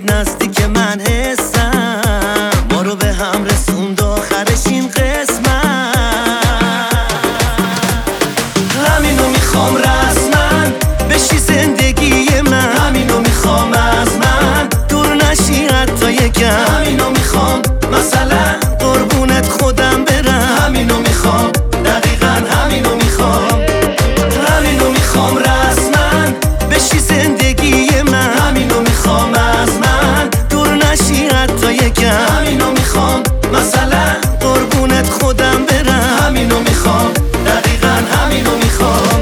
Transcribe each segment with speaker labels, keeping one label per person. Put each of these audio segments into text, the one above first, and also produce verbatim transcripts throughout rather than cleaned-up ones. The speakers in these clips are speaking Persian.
Speaker 1: اومد نزدیک من حسم، ما رو به هم رسوند آخرش این قسمت. همینو میخوام رسما بشی زندگی من، همینو میخوام از من دور نشی حتی یکم، همینو میخوام مثلا قربونت خودم برم، همینو میخوام دقیقا همینو میخوام، همینو میخوام رسما بشی زندگی من، همینو میخوام از من دور نشی حتی یکم، همینو میخوام مثلا قربونت خودم برم، همینو میخوام دقیقا همینو میخوام.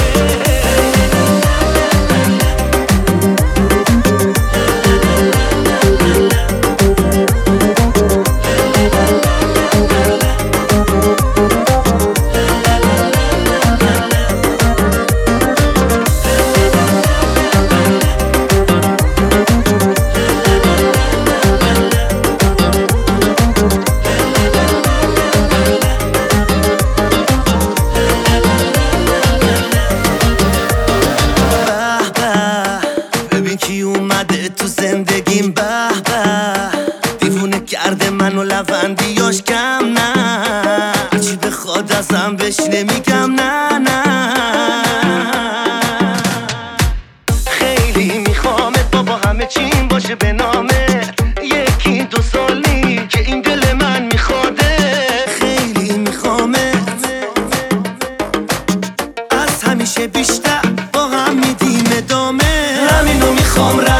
Speaker 1: کی اومده تو زندگیم، به به دیوونه کرده منو لبندیاش کم، نه هرچی بخواد ازم بهش نمیگم نه نه. خیلی میخوامت بابا همه چیم باشه به نامت، یکی دو سالی که این دل من میخواده، خیلی میخوامت از همیشه بیشتر با هم میدیم ادامه، همینو میخوام.